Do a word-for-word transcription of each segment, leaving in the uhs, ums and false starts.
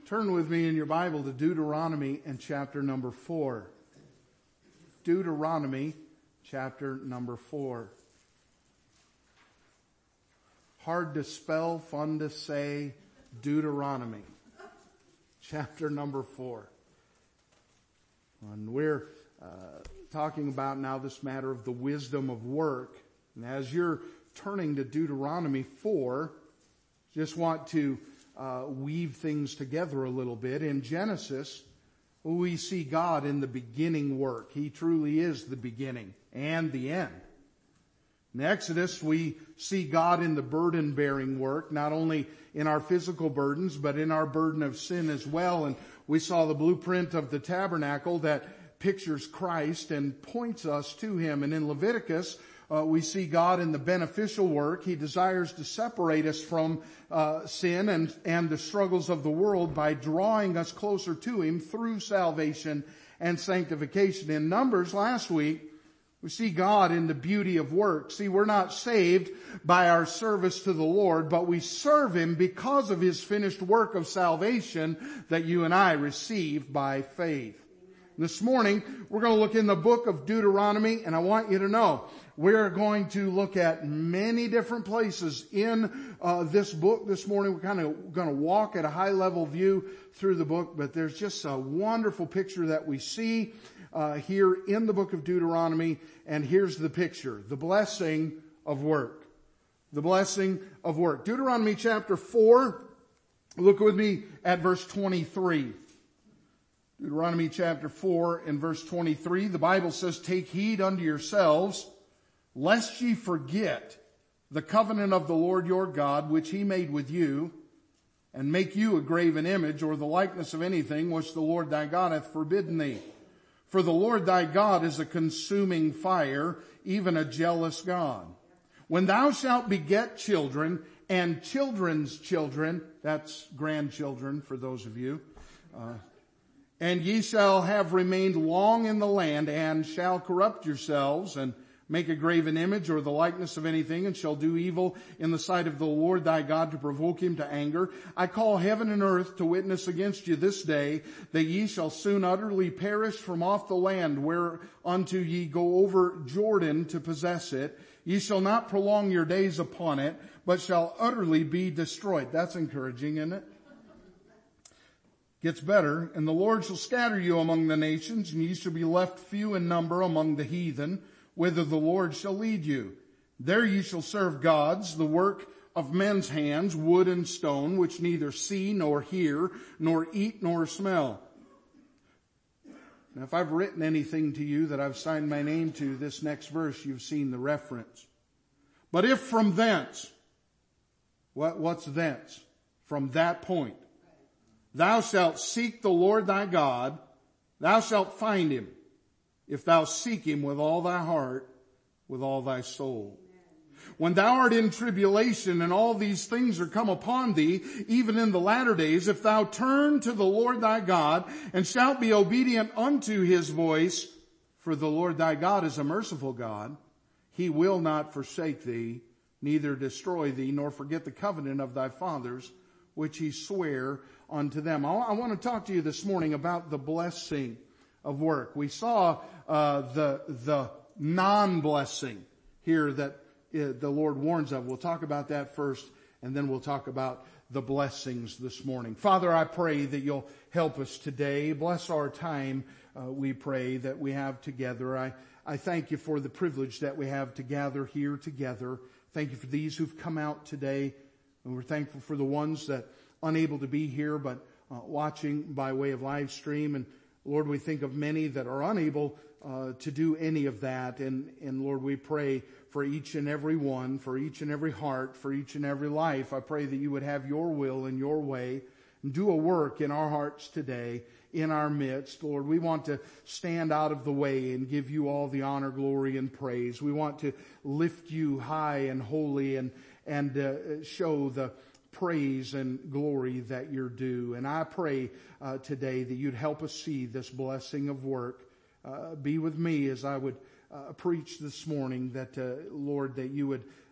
Turn with me in your Bible to Deuteronomy and chapter number four. Deuteronomy chapter number four. Hard to spell, fun to say, Deuteronomy chapter number four. And we're uh, talking about now this matter of the wisdom of work. And as you're turning to Deuteronomy four, just want to uh, weave things together a little bit. In Genesis, we see God in the beginning work. He truly is the beginning and the end. In Exodus, we see God in the burden-bearing work, not only in our physical burdens, but in our burden of sin as well. And we saw the blueprint of the tabernacle that pictures Christ and points us to Him. And in Leviticus, uh, we see God in the beneficial work. He desires to separate us from uh, sin and, and the struggles of the world by drawing us closer to Him through salvation and sanctification. In Numbers last week, we see God in the beauty of work. See, we're not saved by our service to the Lord, but we serve Him because of His finished work of salvation that you and I received by faith. This morning, we're going to look in the book of Deuteronomy, and I want you to know, we're going to look at many different places in uh, this book this morning. We're kind of going to walk at a high level view through the book, but there's just a wonderful picture that we see uh, here in the book of Deuteronomy, and here's the picture, the blessing of work. The blessing of work. Deuteronomy chapter four, look with me at verse twenty-three. Deuteronomy chapter four and verse twenty-three, the Bible says, "Take heed unto yourselves, lest ye forget the covenant of the Lord your God, which He made with you, and make you a graven image, or the likeness of anything which the Lord thy God hath forbidden thee. For the Lord thy God is a consuming fire, even a jealous God. When thou shalt beget children, and children's children," that's grandchildren for those of you, uh, "and ye shall have remained long in the land, and shall corrupt yourselves, and make a graven image or the likeness of anything, and shall do evil in the sight of the Lord thy God to provoke Him to anger, I call heaven and earth to witness against you this day, that ye shall soon utterly perish from off the land whereunto ye go over Jordan to possess it. Ye shall not prolong your days upon it, but shall utterly be destroyed." That's encouraging, isn't it? Gets better. "And the Lord shall scatter you among the nations, and ye shall be left few in number among the heathen, whither the Lord shall lead you. There ye shall serve gods, the work of men's hands, wood and stone, which neither see nor hear, nor eat nor smell." Now, if I've written anything to you that I've signed my name to, this next verse, you've seen the reference. "But if from thence," what, what's thence? From that point, "thou shalt seek the Lord thy God, thou shalt find Him, if thou seek Him with all thy heart, with all thy soul. When thou art in tribulation, and all these things are come upon thee, even in the latter days, if thou turn to the Lord thy God, and shalt be obedient unto His voice, for the Lord thy God is a merciful God, He will not forsake thee, neither destroy thee, nor forget the covenant of thy fathers, which He sware unto them." I want to talk to you this morning about the blessing of work. We saw uh, the the non-blessing here that uh, the Lord warns of. We'll talk about that first, and then we'll talk about the blessings this morning. Father, I pray that you'll help us today. Bless our time, uh, we pray, that we have together. I, I thank you for the privilege that we have to gather here together. Thank you for these who've come out today. And we're thankful for the ones that unable to be here, but uh, watching by way of live stream. And Lord, we think of many that are unable uh, to do any of that. And, and Lord, we pray for each and every one, for each and every heart, for each and every life. I pray that you would have your will and your way and do a work in our hearts today, in our midst. Lord, we want to stand out of the way and give you all the honor, glory, and praise. We want to lift you high and holy and, and uh, show the praise and glory that you're due. And I pray uh, today that you'd help us see this blessing of work. Uh, be with me as I would uh, preach this morning, that, uh, Lord, that you would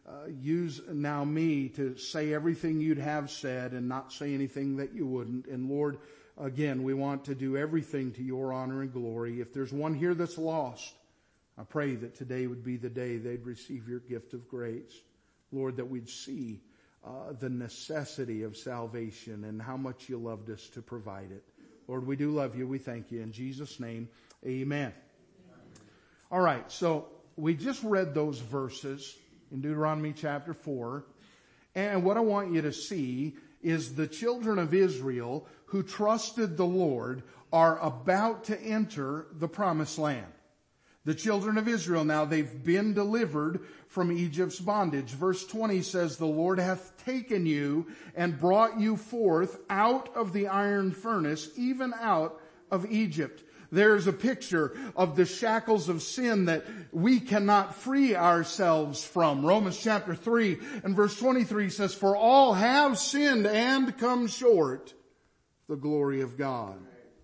uh, use now me to say everything you'd have said and not say anything that you wouldn't. And Lord, again, we want to do everything to your honor and glory. If there's one here that's lost, I pray that today would be the day they'd receive your gift of grace. Lord, that we'd see uh, the necessity of salvation and how much you loved us to provide it. Lord, we do love you. We thank you. In Jesus' name, amen. All right, so we just read those verses in Deuteronomy chapter four. And what I want you to see is the children of Israel who trusted the Lord are about to enter the promised land. The children of Israel now, they've been delivered from Egypt's bondage. Verse twenty says, the Lord hath taken you and brought you forth out of the iron furnace, even out of Egypt. There's a picture of the shackles of sin that we cannot free ourselves from. Romans chapter three and verse twenty-three says, for all have sinned and come short of the glory of God.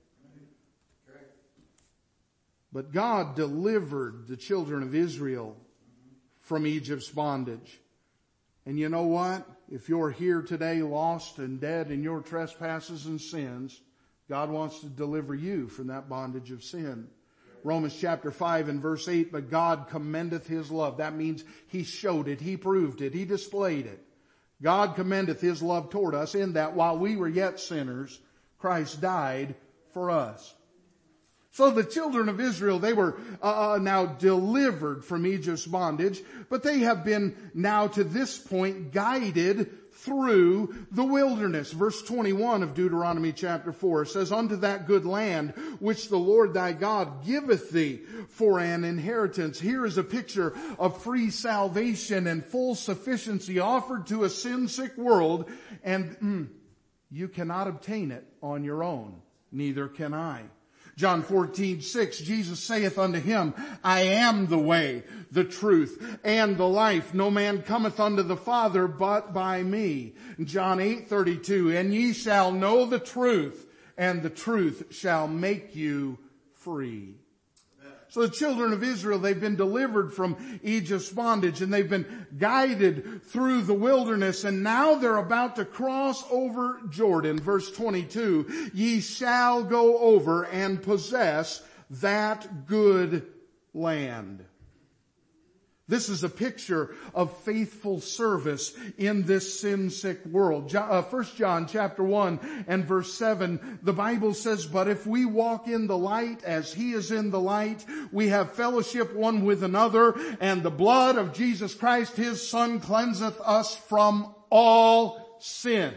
But God delivered the children of Israel from Egypt's bondage. And you know what? If you're here today lost and dead in your trespasses and sins, God wants to deliver you from that bondage of sin. Romans chapter five and verse eight, but God commendeth his love. That means he showed it, he proved it, he displayed it. God commendeth his love toward us in that while we were yet sinners, Christ died for us. So the children of Israel, they were uh, now delivered from Egypt's bondage, but they have been now to this point guided through the wilderness. Verse twenty-one of Deuteronomy chapter four says, unto that good land which the Lord thy God giveth thee for an inheritance. Here is a picture of free salvation and full sufficiency offered to a sin-sick world, and mm, you cannot obtain it on your own. Neither can I. John fourteen six, Jesus saith unto him, I am the way, the truth, and the life. No man cometh unto the Father but by me. John eight thirty-two, and ye shall know the truth, and the truth shall make you free. So the children of Israel, they've been delivered from Egypt's bondage and they've been guided through the wilderness, and now they're about to cross over Jordan. Verse twenty-two, ye shall go over and possess that good land. This is a picture of faithful service in this sin-sick world. First John chapter one and verse seven, the Bible says, but if we walk in the light as he is in the light, we have fellowship one with another, and the blood of Jesus Christ, his Son, cleanseth us from all sin.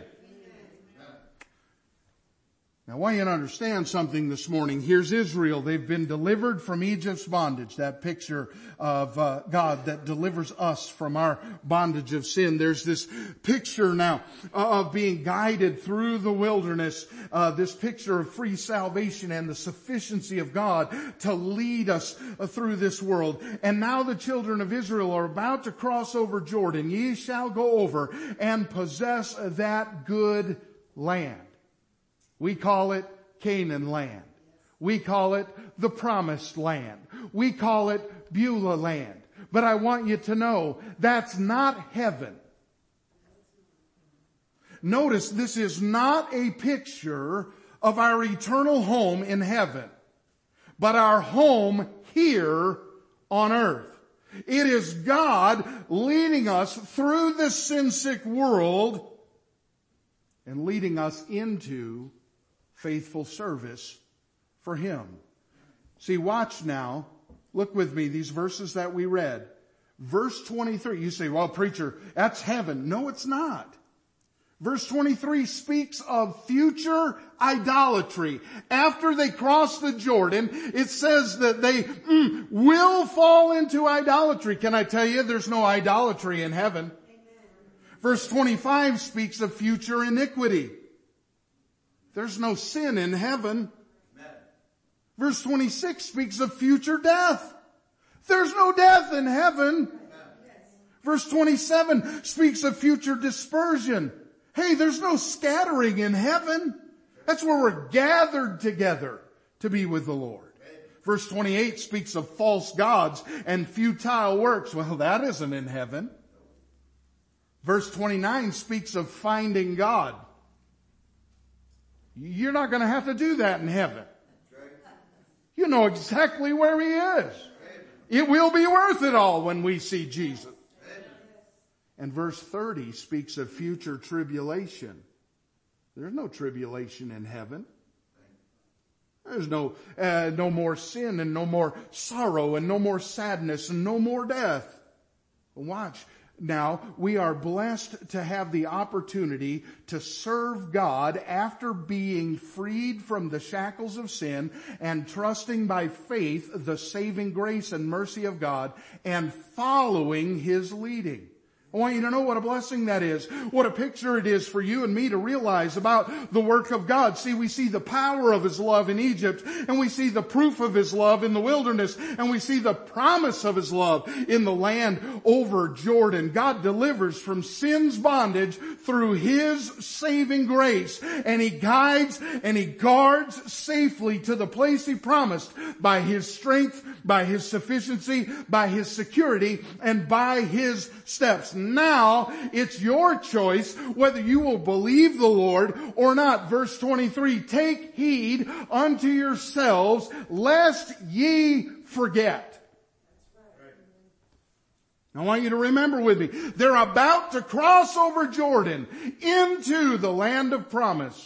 Now I want you to understand something this morning. Here's Israel. They've been delivered from Egypt's bondage. That picture of uh, God that delivers us from our bondage of sin. There's this picture now uh, of being guided through the wilderness. Uh, this picture of free salvation and the sufficiency of God to lead us uh, through this world. And now the children of Israel are about to cross over Jordan. Ye shall go over and possess that good land. We call it Canaan land. We call it the promised land. We call it Beulah land. But I want you to know that's not heaven. Notice this is not a picture of our eternal home in heaven, but our home here on earth. It is God leading us through this sin-sick world and leading us into faithful service for him. See, watch now. Look with me, these verses that we read. Verse twenty-three, you say, well, preacher, that's heaven. No, it's not. Verse twenty-three speaks of future idolatry. After they cross the Jordan, it says that they mm, will fall into idolatry. Can I tell you, there's no idolatry in heaven. Amen. Verse twenty-five speaks of future iniquity. There's no sin in heaven. Amen. Verse twenty-six speaks of future death. There's no death in heaven. Amen. Verse twenty-seven speaks of future dispersion. Hey, there's no scattering in heaven. That's where we're gathered together to be with the Lord. Verse twenty-eight speaks of false gods and futile works. Well, that isn't in heaven. Verse twenty-nine speaks of finding God. You're not going to have to do that in heaven. You know exactly where He is. It will be worth it all when we see Jesus. And verse thirty speaks of future tribulation. There's no tribulation in heaven. There's no, uh, no more sin and no more sorrow and no more sadness and no more death. Watch. Now, we are blessed to have the opportunity to serve God after being freed from the shackles of sin and trusting by faith the saving grace and mercy of God and following His leading. I want you to know what a blessing that is. What a picture it is for you and me to realize about the work of God. See, we see the power of His love in Egypt, and we see the proof of His love in the wilderness, and we see the promise of His love in the land over Jordan. God delivers from sin's bondage through His saving grace, and He guides and He guards safely to the place He promised by His strength, by His sufficiency, by His security, and by His steps. Now, it's your choice whether you will believe the Lord or not. Verse twenty-three, take heed unto yourselves lest ye forget. I want you to remember with me, they're about to cross over Jordan into the land of promise.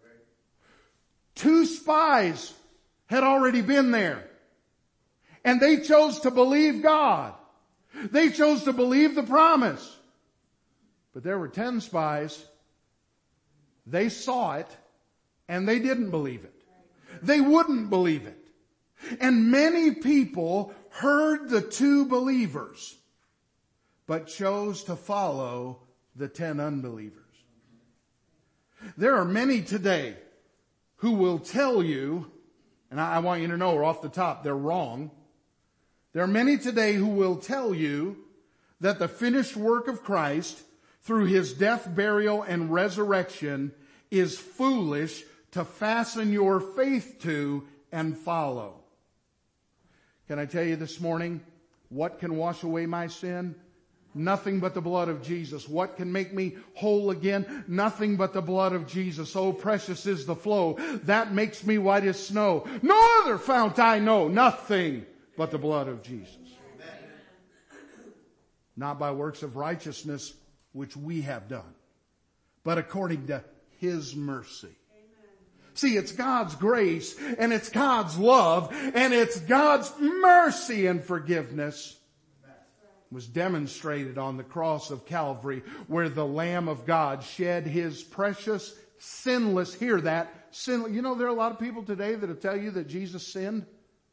Two spies had already been there, and they chose to believe God. They chose to believe the promise. But there were ten spies. They saw it and they didn't believe it. They wouldn't believe it. And many people heard the two believers, but chose to follow the ten unbelievers. There are many today who will tell you, and I want you to know off the top, they're wrong. There are many today who will tell you that the finished work of Christ through His death, burial, and resurrection is foolish to fasten your faith to and follow. Can I tell you this morning, what can wash away my sin? Nothing but the blood of Jesus. What can make me whole again? Nothing but the blood of Jesus. Oh, precious is the flow that makes me white as snow. No other fount I know. Nothing but the blood of Jesus. Amen. Not by works of righteousness, which we have done, but according to His mercy. Amen. See, it's God's grace, and it's God's love, and it's God's mercy and forgiveness was demonstrated on the cross of Calvary, where the Lamb of God shed His precious, sinless, hear that, sin. You know, there are a lot of people today that will tell you that Jesus sinned.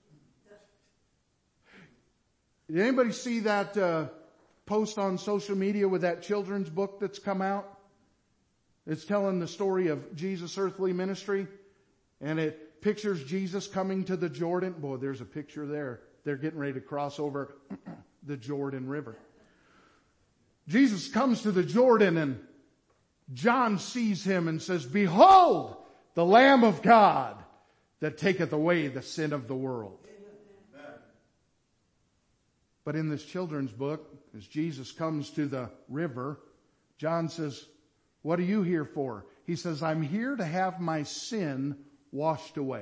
Did anybody see that uh, post on social media with that children's book that's come out? It's telling the story of Jesus' earthly ministry, and it pictures Jesus coming to the Jordan. Boy, there's a picture there. They're getting ready to cross over the Jordan River. Jesus comes to the Jordan, and John sees Him and says, "Behold, the Lamb of God that taketh away the sin of the world." But in this children's book, as Jesus comes to the river, John says, "What are you here for?" He says, "I'm here to have my sin washed away."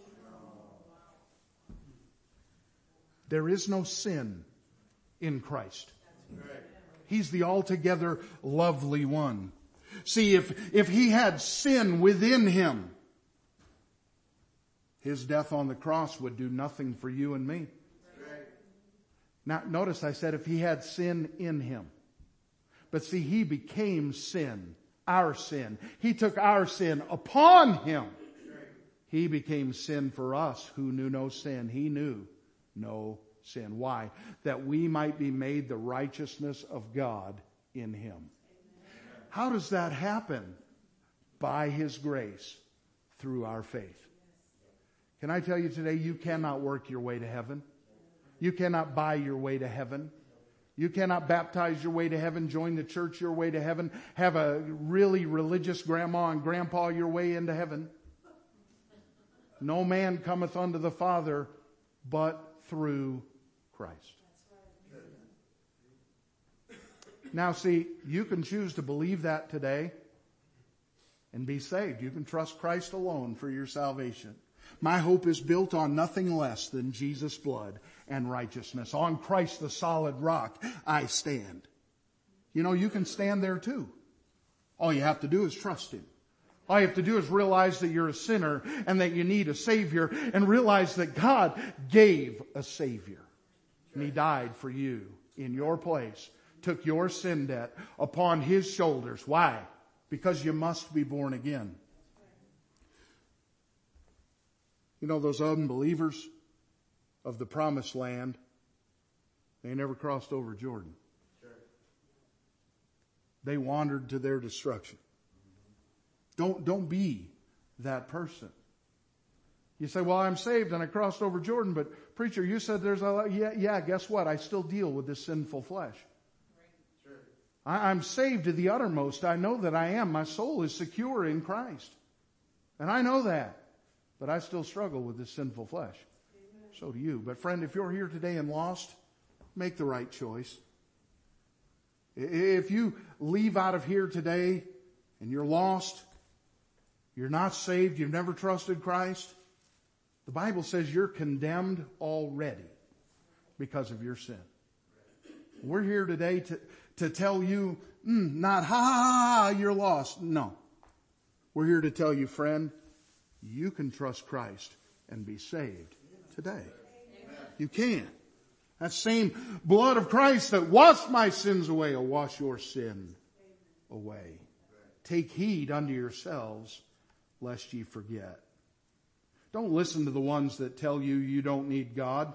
There is no sin in Christ. He's the altogether lovely one. See, if, if He had sin within Him, His death on the cross would do nothing for you and me. Now, notice I said if He had sin in Him. But see, He became sin, our sin. He took our sin upon Him. He became sin for us who knew no sin. He knew no sin. Why? That we might be made the righteousness of God in Him. How does that happen? By His grace, through our faith. Can I tell you today, you cannot work your way to heaven. You cannot buy your way to heaven. You cannot baptize your way to heaven, join the church your way to heaven, have a really religious grandma and grandpa your way into heaven. No man cometh unto the Father but through Christ. Now see, you can choose to believe that today and be saved. You can trust Christ alone for your salvation. My hope is built on nothing less than Jesus' blood and righteousness. On Christ the solid rock I stand. You know, you can stand there too. All you have to do is trust Him. All you have to do is realize that you're a sinner and that you need a Savior, and realize that God gave a Savior. And He died for you in your place, took your sin debt upon His shoulders. Why? Because you must be born again. You know, those unbelievers of the promised land, they never crossed over Jordan. They wandered to their destruction. Don't, don't be that person. You say, well, I'm saved and I crossed over Jordan, but preacher, you said there's a, yeah, yeah, guess what? I still deal with this sinful flesh. Right. Sure. I, I'm saved to the uttermost. I know that I am. My soul is secure in Christ. And I know that. But I still struggle with this sinful flesh. Amen. So do you. But friend, if you're here today and lost, make the right choice. If you leave out of here today and you're lost, you're not saved, you've never trusted Christ, the Bible says you're condemned already because of your sin. We're here today to, to tell you, mm, not ha, ha, ha, you're lost. No. We're here to tell you, friend, you can trust Christ and be saved today. Amen. You can. That same blood of Christ that washed my sins away will wash your sin away. Take heed unto yourselves, lest ye forget. Don't listen to the ones that tell you you don't need God.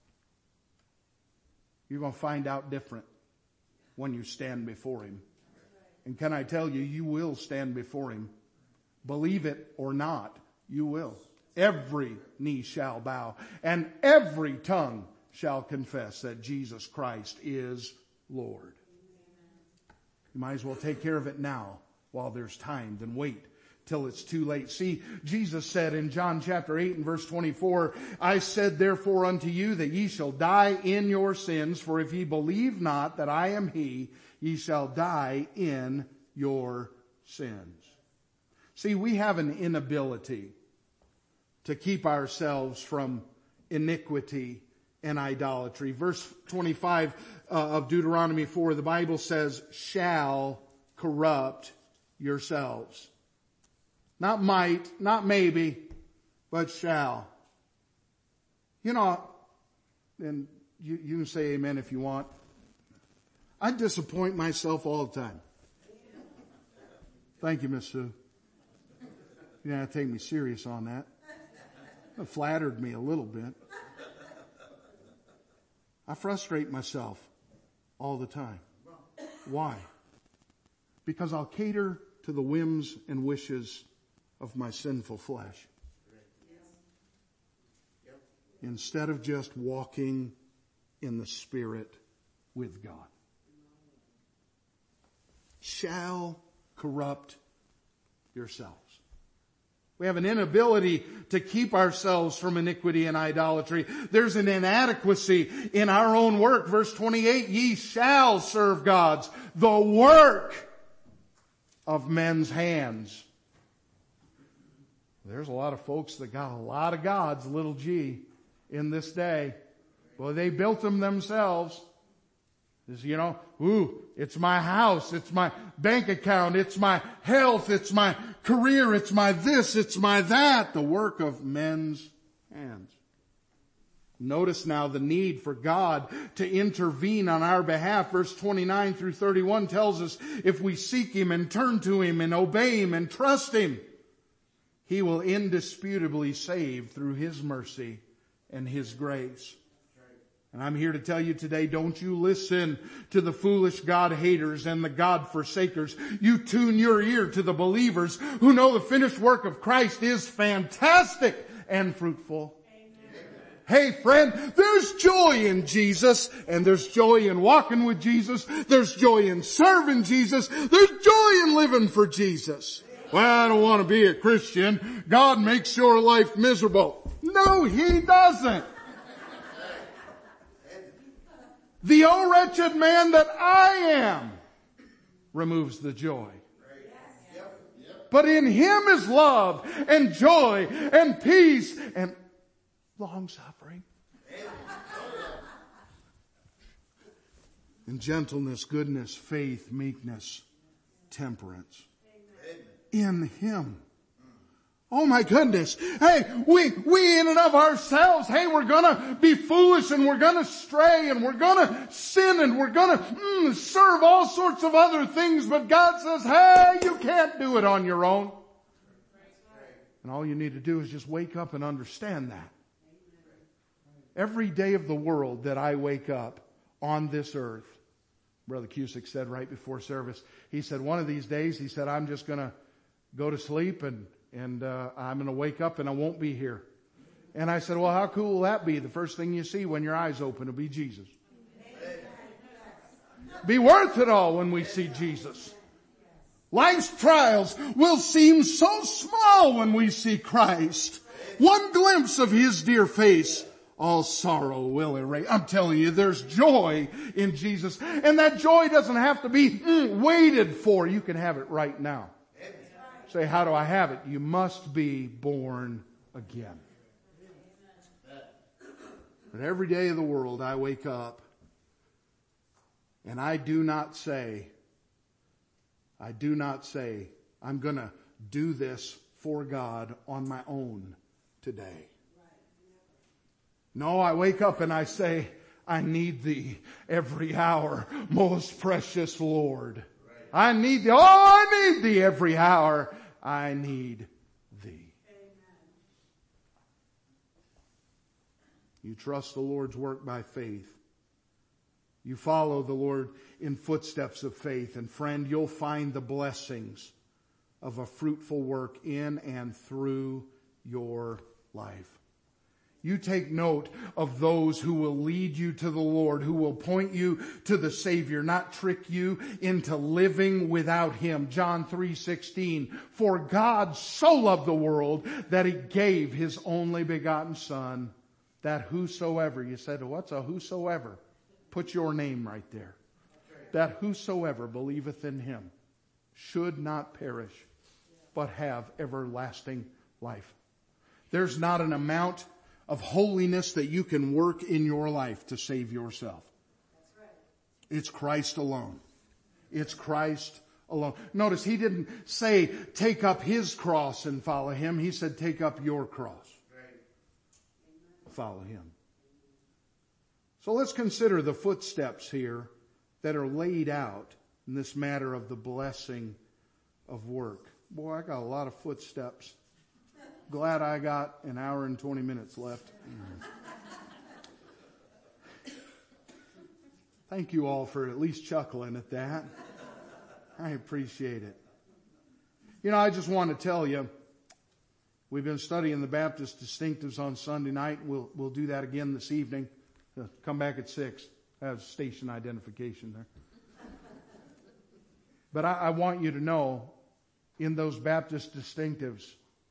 You're going to find out different when you stand before Him. And can I tell you, you will stand before Him. Believe it or not, you will. Every knee shall bow and every tongue shall confess that Jesus Christ is Lord. You might as well take care of it now while there's time than wait till it's too late. See, Jesus said in John chapter eight and verse twenty-four, I said therefore unto you that ye shall die in your sins, for if ye believe not that I am He, ye shall die in your sins. See, we have an inability to keep ourselves from iniquity and idolatry. Verse twenty-five uh, of Deuteronomy four, the Bible says, shall corrupt yourselves. Not might, not maybe, but shall. You know, and you, you can say amen if you want. I disappoint myself all the time. Thank you, Miss Sue. You didn't have to take me serious on that. It flattered me a little bit. I frustrate myself all the time. Why? Because I'll cater to the whims and wishes of my sinful flesh instead of just walking in the Spirit with God. Shall corrupt yourselves. We have an inability to keep ourselves from iniquity and idolatry. There's an inadequacy in our own work. Verse twenty-eight, ye shall serve gods, the work of men's hands. There's a lot of folks that got a lot of gods, little g, in this day. Well, they built them themselves. This, you know, ooh, it's my house, it's my bank account, it's my health, it's my career, it's my this, it's my that. The work of men's hands. Notice now the need for God to intervene on our behalf. Verse twenty-nine through thirty-one tells us if we seek Him and turn to Him and obey Him and trust Him, He will indisputably save through His mercy and His grace. And I'm here to tell you today, don't you listen to the foolish God haters and the God forsakers. You tune your ear to the believers who know the finished work of Christ is fantastic and fruitful. Amen. Hey friend, there's joy in Jesus, and there's joy in walking with Jesus. There's joy in serving Jesus. There's joy in living for Jesus. Well, I don't want to be a Christian. God makes your life miserable. No, He doesn't. The oh wretched man that I am, removes the joy. But in Him is love and joy and peace and long suffering. And gentleness, goodness, faith, meekness, temperance. In Him. Oh my goodness. Hey, we, we in and of ourselves, hey, we're gonna be foolish and we're gonna stray and we're gonna sin and we're gonna mm, serve all sorts of other things, but God says, hey, you can't do it on your own. And all you need to do is just wake up and understand that. Every day of the world that I wake up on this earth, Brother Cusick said right before service, he said, one of these days, he said, I'm just gonna go to sleep and And uh, I'm going to wake up and I won't be here. And I said, well, how cool will that be? The first thing you see when your eyes open will be Jesus. Be worth it all when we see Jesus. Life's trials will seem so small when we see Christ. One glimpse of His dear face, all sorrow will erase. I'm telling you, there's joy in Jesus. And that joy doesn't have to be mm, waited for. You can have it right now. Say, how do I have it? You must be born again. But every day of the world I wake up and I do not say, I do not say, I'm going to do this for God on my own today. No, I wake up and I say, I need Thee every hour, most precious Lord. I need Thee. Oh, I need Thee every hour. I need Thee. Amen. You trust the Lord's work by faith. You follow the Lord in footsteps of faith. And friend, you'll find the blessings of a fruitful work in and through your life. You take note of those who will lead you to the Lord, who will point you to the Savior, not trick you into living without Him. John three sixteen, for God so loved the world that He gave His only begotten Son, that whosoever, you said, what's a whosoever? Put your name right there. That whosoever believeth in Him should not perish, but have everlasting life. There's not an amount of holiness that you can work in your life to save yourself. That's right. It's Christ alone. It's Christ alone. Notice He didn't say take up His cross and follow Him. He said take up your cross. Right. Follow Him. So let's consider the footsteps here that are laid out in this matter of the blessing of work. Boy, I got a lot of footsteps. Glad I got an hour and twenty minutes left. Thank you all for at least chuckling at that. I appreciate it. You know, I just want to tell you, we've been studying the Baptist distinctives on Sunday night. We'll, we'll do that again this evening. Uh, come back at six. I have station identification there. But I, I want you to know, in those Baptist distinctives,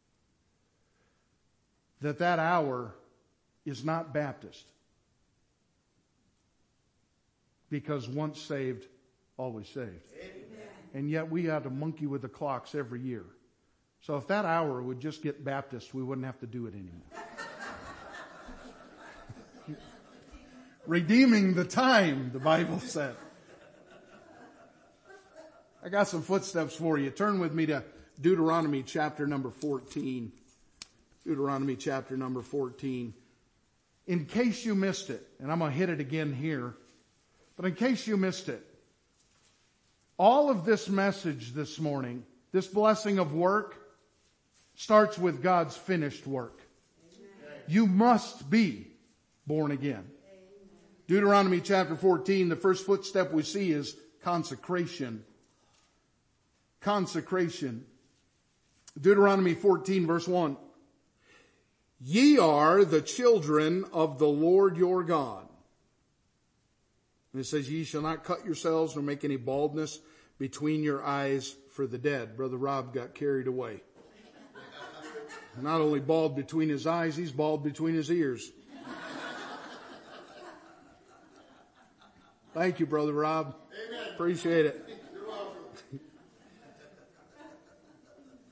that that hour is not Baptist. Because once saved, always saved. Amen. And yet we have to monkey with the clocks every year. So if that hour would just get Baptist, we wouldn't have to do it anymore. Redeeming the time, the Bible said. I got some footsteps for you. Turn with me to Deuteronomy chapter number fourteen. Deuteronomy chapter number fourteen. In case you missed it, and I'm going to hit it again here, but in case you missed it, all of this message this morning, this blessing of work, starts with God's finished work. Amen. You must be born again. Amen. Deuteronomy chapter fourteen, the first footstep we see is consecration. Consecration. Deuteronomy fourteen verse one. Ye are the children of the Lord your God. And it says, ye shall not cut yourselves nor make any baldness between your eyes for the dead. Brother Rob got carried away. Not only bald between his eyes, he's bald between his ears. Thank you, Brother Rob. Amen. Appreciate it. You're welcome.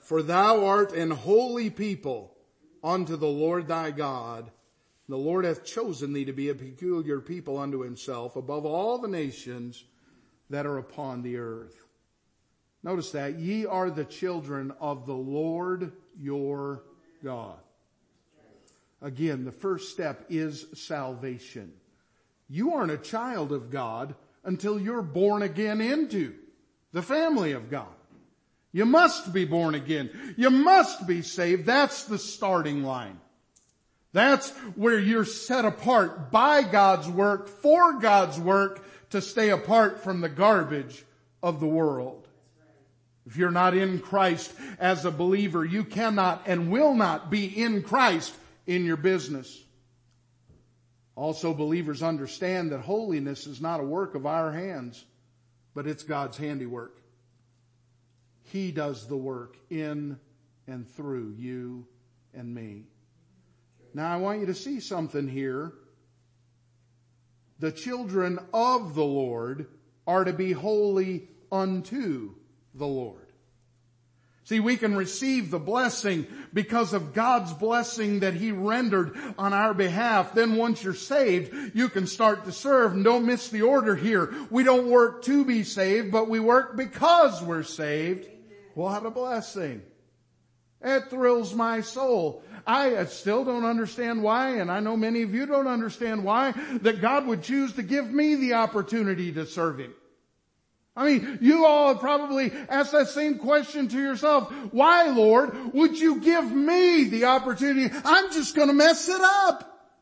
For thou art an holy people unto the Lord thy God. The Lord hath chosen thee to be a peculiar people unto himself above all the nations that are upon the earth. Notice that. Ye are the children of the Lord your God. Again, the first step is salvation. You aren't a child of God until you're born again into the family of God. You must be born again. You must be saved. That's the starting line. That's where you're set apart by God's work, for God's work, to stay apart from the garbage of the world. If you're not in Christ as a believer, you cannot and will not be in Christ in your business. Also, believers understand that holiness is not a work of our hands, but it's God's handiwork. He does the work in and through you and me. Now I want you to see something here. The children of the Lord are to be holy unto the Lord. See, we can receive the blessing because of God's blessing that He rendered on our behalf. Then once you're saved, you can start to serve. And don't miss the order here. We don't work to be saved, but we work because we're saved. What a blessing. It thrills my soul. I still don't understand why, and I know many of you don't understand why, that God would choose to give me the opportunity to serve Him. I mean, you all have probably asked that same question to yourself. Why, Lord, would you give me the opportunity? I'm just going to mess it up.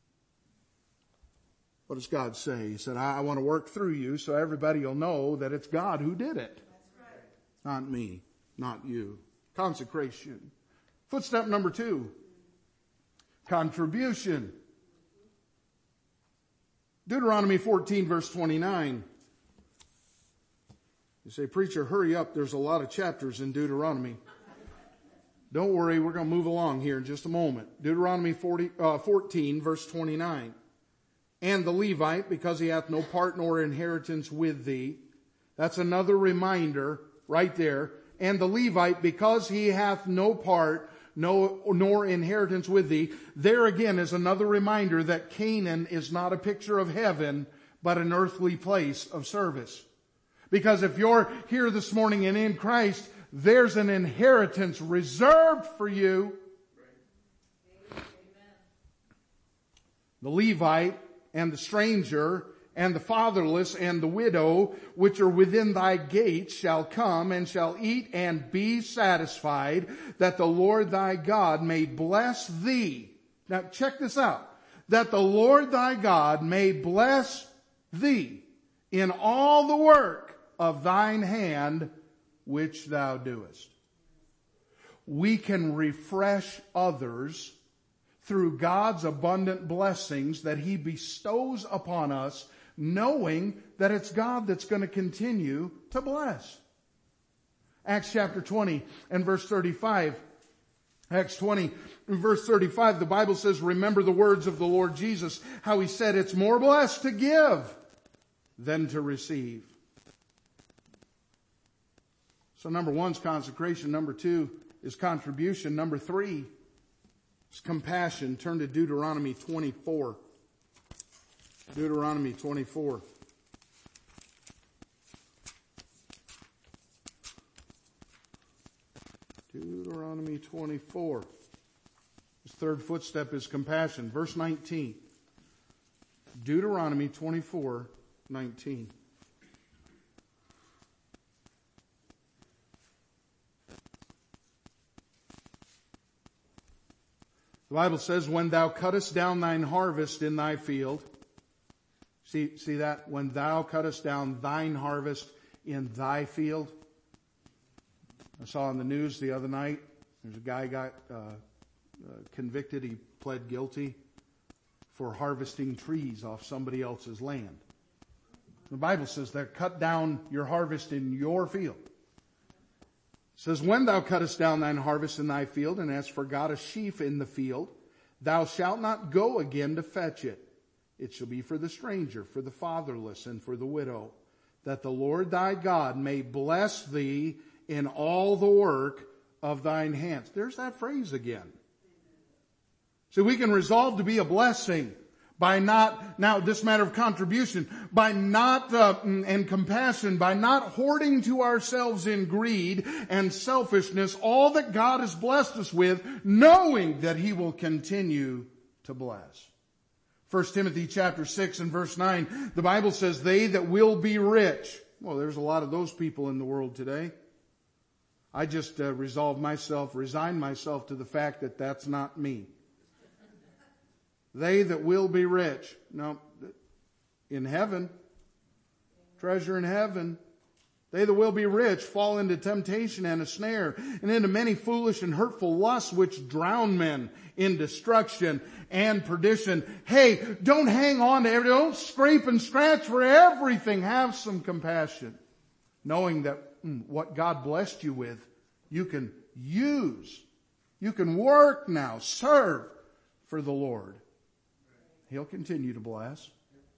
What does God say? He said, I want to work through you so everybody will know that it's God who did it. That's right. Not me, not you. Consecration. Footstep number two. Contribution. Deuteronomy fourteen verse twenty-nine. You say, preacher, hurry up. There's a lot of chapters in Deuteronomy. Don't worry, we're going to move along here in just a moment. Deuteronomy forty, uh, fourteen verse twenty-nine. And the Levite, because he hath no part nor inheritance with thee. That's another reminder right there. And the Levite, because he hath no part, no, nor inheritance with thee. There again is another reminder that Canaan is not a picture of heaven, but an earthly place of service. Because if you're here this morning and in Christ, there's an inheritance reserved for you. Amen. The Levite and the stranger and the fatherless and the widow, which are within thy gates, shall come and shall eat and be satisfied, that the Lord thy God may bless thee. Now check this out. That the Lord thy God may bless thee in all the work of thine hand, which thou doest. We can refresh others through God's abundant blessings that He bestows upon us, knowing that it's God that's going to continue to bless. Acts chapter twenty and verse thirty-five. Acts twenty and verse thirty-five, the Bible says, remember the words of the Lord Jesus, how He said, it's more blessed to give than to receive. So number one is consecration. Number two is contribution. Number three is compassion. Turn to Deuteronomy twenty-four. Deuteronomy twenty-four. Deuteronomy twenty-four. His third footstep is compassion. Verse nineteen. Deuteronomy twenty-four, nineteen. The Bible says, when thou cuttest down thine harvest in thy field. See, see that? When thou cuttest down thine harvest in thy field. I saw on the news the other night, there's a guy got uh, uh, convicted. He pled guilty for harvesting trees off somebody else's land. The Bible says that cut down your harvest in your field. It says, when thou cuttest down thine harvest in thy field, and hast forgot a sheaf in the field, thou shalt not go again to fetch it. It shall be for the stranger, for the fatherless, and for the widow, that the Lord thy God may bless thee in all the work of thine hands. There's that phrase again. So we can resolve to be a blessing by not, now this matter of contribution, by not, uh, and compassion, by not hoarding to ourselves in greed and selfishness all that God has blessed us with, knowing that He will continue to bless. First Timothy chapter six and verse nine, the Bible says, they that will be rich. Well, there's a lot of those people in the world today. I just uh, resolved myself, resigned myself to the fact that that's not me. They that will be rich. No, in heaven, treasure in heaven. They that will be rich fall into temptation and a snare, and into many foolish and hurtful lusts which drown men in destruction and perdition. Hey, don't hang on to everything. Don't scrape and scratch for everything. Have some compassion, knowing that mm, what God blessed you with, you can use. You can work now, serve for the Lord. He'll continue to bless.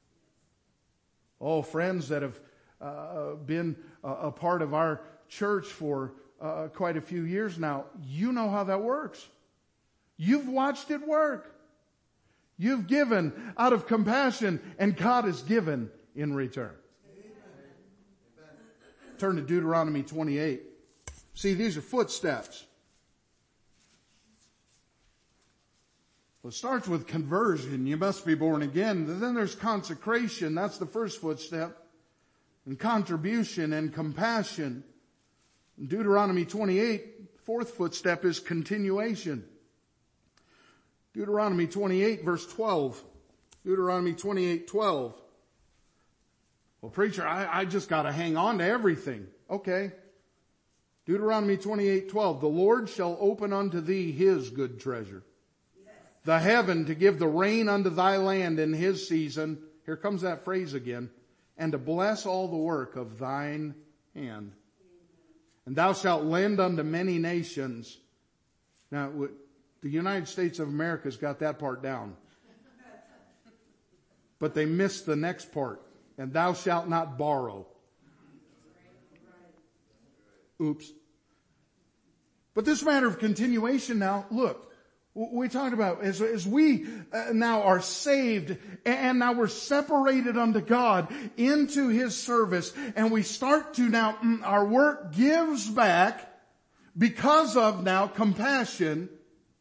Oh, friends that have uh, been a, a part of our church for uh, quite a few years now, you know how that works. You've watched it work. You've given out of compassion, and God has given in return. Amen. Turn to Deuteronomy twenty-eight. See, these are footsteps. Well, it starts with conversion. You must be born again. Then there's consecration. That's the first footstep. And contribution and compassion. In Deuteronomy twenty-eight, fourth footstep is continuation. Deuteronomy twenty-eight verse twelve. Deuteronomy twenty-eight twelve. Well, preacher, I, I just got to hang on to everything. Okay. Deuteronomy twenty-eight twelve. The Lord shall open unto thee His good treasure, the heaven to give the rain unto thy land in His season. Here comes that phrase again. And to bless all the work of thine hand. And thou shalt lend unto many nations. Now, the United States of America's got that part down. But they missed the next part. And thou shalt not borrow. Oops. But this matter of continuation now, look. We talked about as, as we uh, now are saved and now we're separated unto God into His service, and we start to now, mm, our work gives back because of now compassion.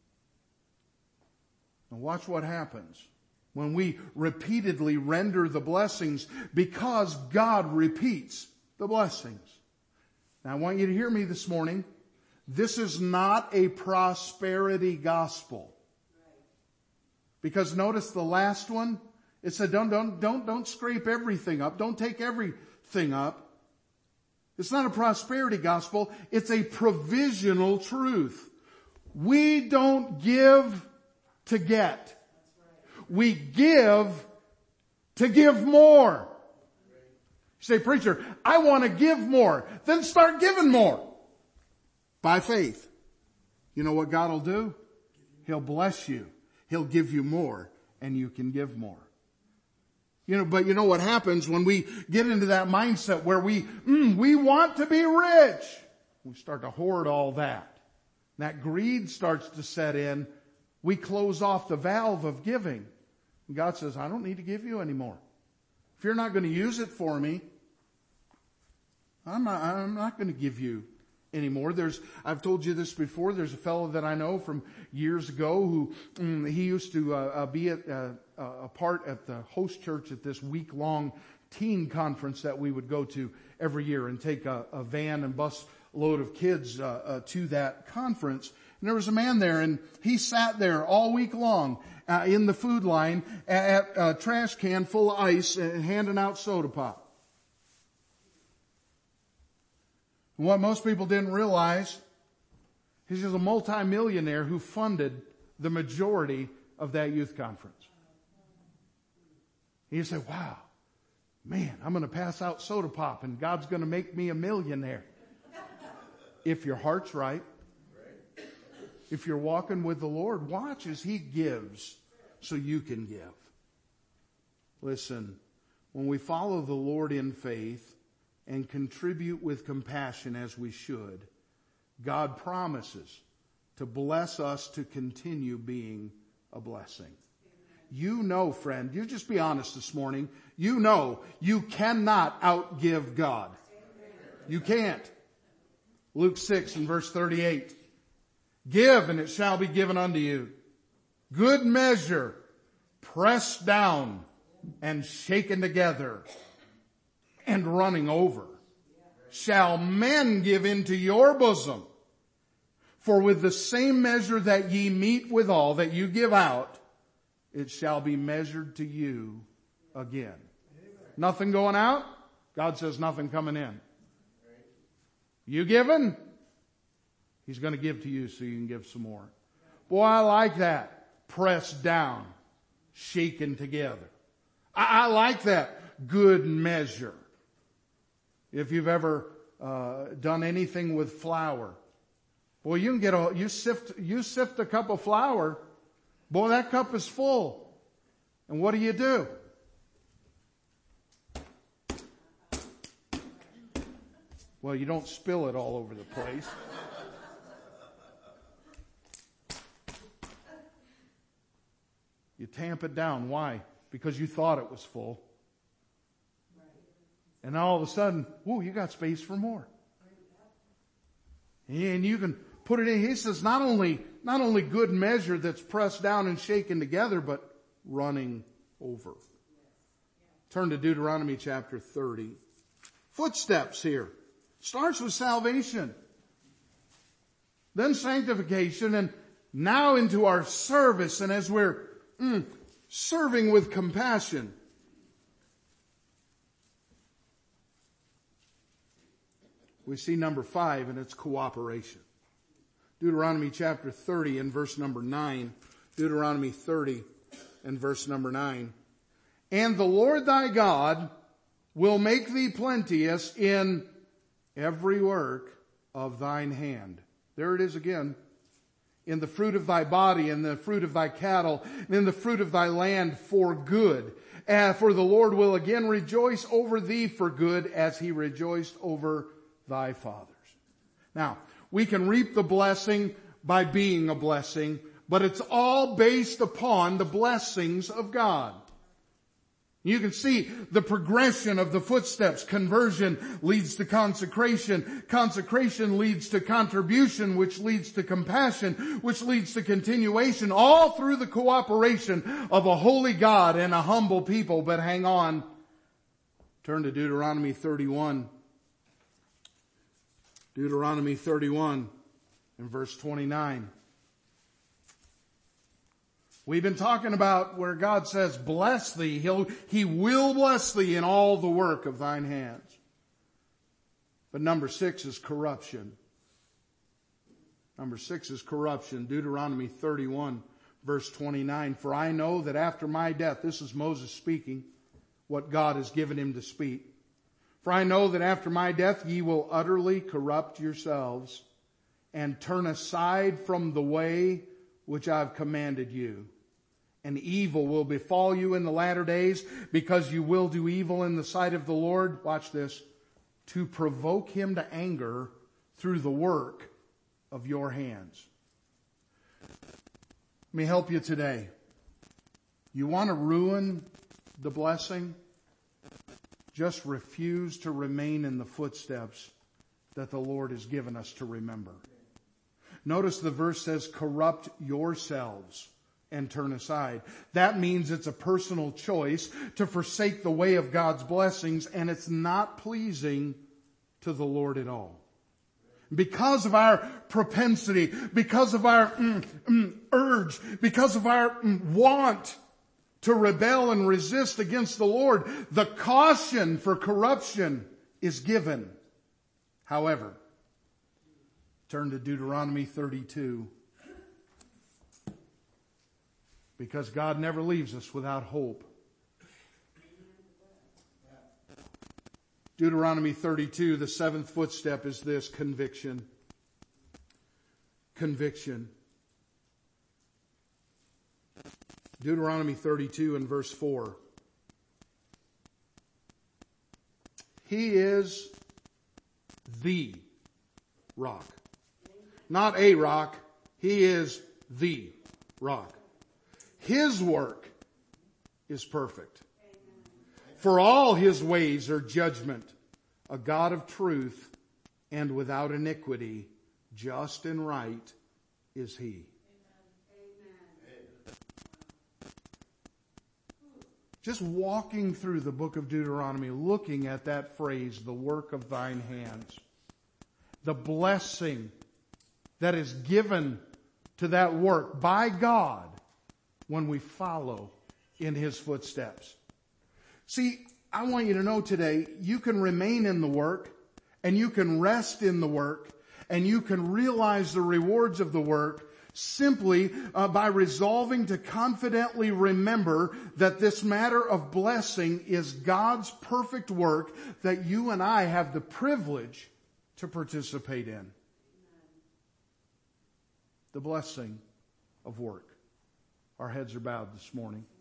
And watch what happens when we repeatedly render the blessings, because God repeats the blessings. Now I want you to hear me this morning. This is not a prosperity gospel. Because notice the last one, it said don't, don't, don't, don't scrape everything up. Don't take everything up. It's not a prosperity gospel. It's a provisional truth. We don't give to get. We give to give more. You say, preacher, I want to give more. Then start giving more. By faith. You know what God will do? He'll bless you. He'll give you more, and you can give more. You know, but you know what happens when we get into that mindset where we, mm, we want to be rich. We start to hoard all that. That greed starts to set in. We close off the valve of giving. And God says, I don't need to give you anymore. If you're not going to use it for me, I'm not, I'm not going to give you anymore. There's, I've told you this before, there's a fellow that I know from years ago who, um, he used to, uh, uh be at, uh, uh, a part at the host church at this week-long teen conference that we would go to every year, and take a, a van and bus load of kids, uh, uh, to that conference. And there was a man there, and he sat there all week long, uh, in the food line at, at a trash can full of ice and handing out soda pop. What most people didn't realize, he's just a multimillionaire who funded the majority of that youth conference. And you say, wow, man, I'm going to pass out soda pop and God's going to make me a millionaire. If your heart's right, if you're walking with the Lord, watch as He gives so you can give. Listen, when we follow the Lord in faith and contribute with compassion as we should, God promises to bless us to continue being a blessing. You know, friend, you just be honest this morning. You know you cannot outgive God. You can't. Luke six and verse thirty-eight. Give and it shall be given unto you. Good measure, pressed down and shaken together and running over, shall men give into your bosom. For with the same measure that ye meet withal, that you give out, it shall be measured to you again. Nothing going out? God says nothing coming in. You giving? He's going to give to you so you can give some more. Boy, I like that. Pressed down, shaken together. I, I like that. Good measure. If you've ever uh, done anything with flour, boy, you can get a, you sift, you sift a cup of flour. Boy, that cup is full. And what do you do? Well, you don't spill it all over the place. You tamp it down. Why? Because you thought it was full. And all of a sudden, whoa, you got space for more. And you can put it in. He says not only, not only good measure that's pressed down and shaken together, but running over. Turn to Deuteronomy chapter thirty. Footsteps here. Starts with salvation. Then sanctification, and now into our service. And as we're mm, serving with compassion, we see number five, and it's cooperation. Deuteronomy chapter thirty and verse number nine. Deuteronomy thirty and verse number nine. And the Lord thy God will make thee plenteous in every work of thine hand. There it is again. In the fruit of thy body, in the fruit of thy cattle, and in the fruit of thy land for good. And for the Lord will again rejoice over thee for good as he rejoiced over thy fathers. Now, we can reap the blessing by being a blessing, but it's all based upon the blessings of God. You can see the progression of the footsteps. Conversion leads to consecration. Consecration leads to contribution, which leads to compassion, which leads to continuation, all through the cooperation of a holy God and a humble people. But hang on. Turn to Deuteronomy thirty-one. Deuteronomy thirty-one and verse twenty-nine. We've been talking about where God says, bless thee. He'll, he will bless thee in all the work of thine hands. But number six is corruption. Number six is corruption. Deuteronomy thirty-one verse twenty-nine. For I know that after my death, this is Moses speaking, what God has given him to speak. For I know that after my death ye will utterly corrupt yourselves and turn aside from the way which I have commanded you. And evil will befall you in the latter days because you will do evil in the sight of the Lord. Watch this. To provoke him to anger through the work of your hands. Let me help you today. You want to ruin the blessing? Just refuse to remain in the footsteps that the Lord has given us to remember. Notice the verse says, corrupt yourselves and turn aside. That means it's a personal choice to forsake the way of God's blessings, and it's not pleasing to the Lord at all. Because of our propensity, because of our mm, mm, urge, because of our mm, want to rebel and resist against the Lord, the caution for corruption is given. However, turn to Deuteronomy thirty-two. Because God never leaves us without hope. Deuteronomy thirty-two, the seventh footstep is this: conviction. Conviction. Deuteronomy thirty-two and verse four. He is the rock. Not a rock. He is the rock. His work is perfect. For all His ways are judgment. A God of truth and without iniquity, just and right is He. Just walking through the book of Deuteronomy, looking at that phrase, the work of thine hands, the blessing that is given to that work by God when we follow in His footsteps. See, I want you to know today, you can remain in the work, and you can rest in the work, and you can realize the rewards of the work simply uh, by resolving to confidently remember that this matter of blessing is God's perfect work that you and I have the privilege to participate in. The blessing of work. Our heads are bowed this morning.